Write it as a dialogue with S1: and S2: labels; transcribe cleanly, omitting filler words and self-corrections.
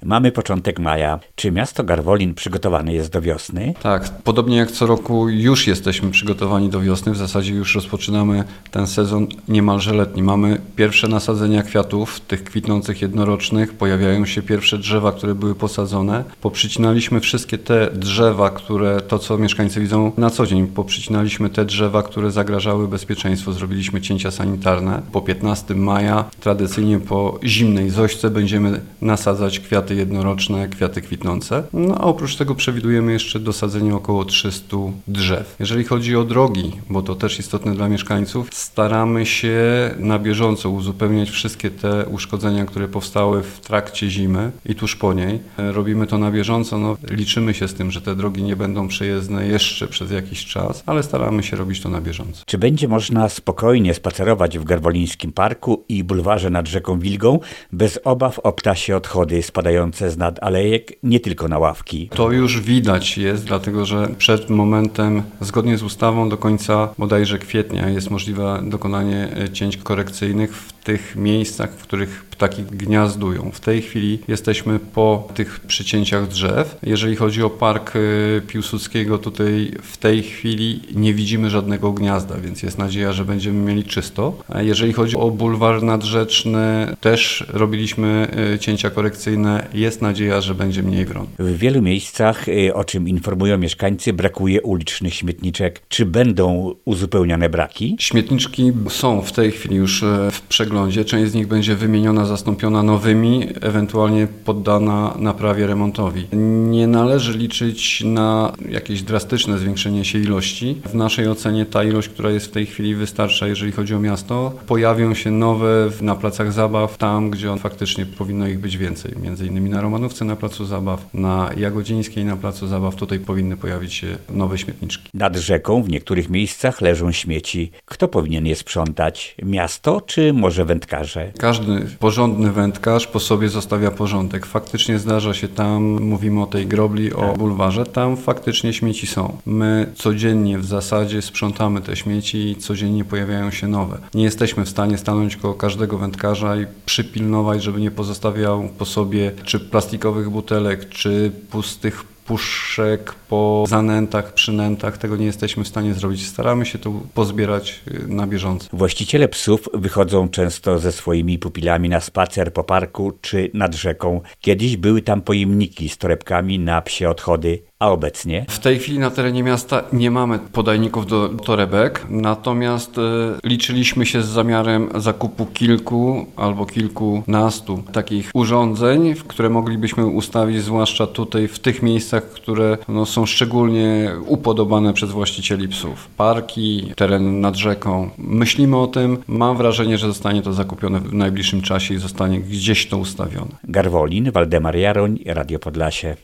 S1: Mamy początek maja. Czy miasto Garwolin przygotowane jest do wiosny?
S2: Tak, podobnie jak co roku już jesteśmy przygotowani do wiosny. W zasadzie już rozpoczynamy ten sezon niemalże letni. Mamy pierwsze nasadzenia kwiatów, tych kwitnących jednorocznych. Pojawiają się pierwsze drzewa, które były posadzone. Poprzycinaliśmy wszystkie te drzewa, to co mieszkańcy widzą na co dzień. Poprzycinaliśmy te drzewa, które zagrażały bezpieczeństwu. Zrobiliśmy cięcia sanitarne. Po 15 maja, tradycyjnie po zimnej zośce, będziemy nasadzać kwiaty jednoroczne, kwiaty kwitnące. No a oprócz tego przewidujemy jeszcze dosadzenie około 300 drzew. Jeżeli chodzi o drogi, bo to też istotne dla mieszkańców, staramy się na bieżąco uzupełniać wszystkie te uszkodzenia, które powstały w trakcie zimy i tuż po niej. Robimy to na bieżąco. Liczymy się z tym, że te drogi nie będą przejezdne jeszcze przez jakiś czas, ale staramy się robić to na bieżąco.
S1: Czy będzie można spokojnie spacerować w Garwolińskim Parku i bulwarze nad rzeką Wilgą bez obaw o ptasie odchody spadające z nad alejek, nie tylko na ławki?
S2: To już widać jest, dlatego że przed momentem, zgodnie z ustawą, do końca bodajże kwietnia jest możliwe dokonanie cięć korekcyjnych w tych miejscach, w których ptaki gniazdują. W tej chwili jesteśmy po tych przycięciach drzew. Jeżeli chodzi o Park Piłsudskiego, tutaj w tej chwili nie widzimy żadnego gniazda, więc jest nadzieja, że będziemy mieli czysto. A jeżeli chodzi o bulwar nadrzeczny, też robiliśmy cięcia korekcyjne. Jest nadzieja, że będzie mniej wron.
S1: W wielu miejscach, o czym informują mieszkańcy, brakuje ulicznych śmietniczek. Czy będą uzupełniane braki?
S2: Śmietniczki są w tej chwili już w przeglądzie. Część z nich będzie wymieniona, zastąpiona nowymi, ewentualnie poddana naprawie, remontowi. Nie należy liczyć na jakieś drastyczne zwiększenie się ilości. W naszej ocenie ta ilość, która jest w tej chwili, wystarcza, jeżeli chodzi o miasto. Pojawią się nowe na placach zabaw, tam gdzie faktycznie powinno ich być więcej. Między innymi na Romanówce, na placu zabaw, na Jagodzińskiej, na placu zabaw. Tutaj powinny pojawić się nowe śmietniczki.
S1: Nad rzeką w niektórych miejscach leżą śmieci. Kto powinien je sprzątać? Miasto czy może wędkarze?
S2: Każdy porządny wędkarz po sobie zostawia porządek. Faktycznie zdarza się tam, mówimy o tej grobli, o bulwarze, tam faktycznie śmieci są. My codziennie w zasadzie sprzątamy te śmieci i codziennie pojawiają się nowe. Nie jesteśmy w stanie stanąć koło każdego wędkarza i przypilnować, żeby nie pozostawiał po sobie czy plastikowych butelek, czy pustych puszek po zanętach, przynętach. Tego nie jesteśmy w stanie zrobić. Staramy się to pozbierać na bieżąco.
S1: Właściciele psów wychodzą często ze swoimi pupilami na spacer po parku czy nad rzeką. Kiedyś były tam pojemniki z torebkami na psie odchody, a obecnie?
S2: W tej chwili na terenie miasta nie mamy podajników do torebek, natomiast liczyliśmy się z zamiarem zakupu kilku albo kilkunastu takich urządzeń, które moglibyśmy ustawić, zwłaszcza tutaj w tych miejscach, które są szczególnie upodobane przez właścicieli psów. Parki, teren nad rzeką. Myślimy o tym. Mam wrażenie, że zostanie to zakupione w najbliższym czasie i zostanie gdzieś to ustawione.
S1: Garwolin, Waldemar Jaroń, Radio Podlasie.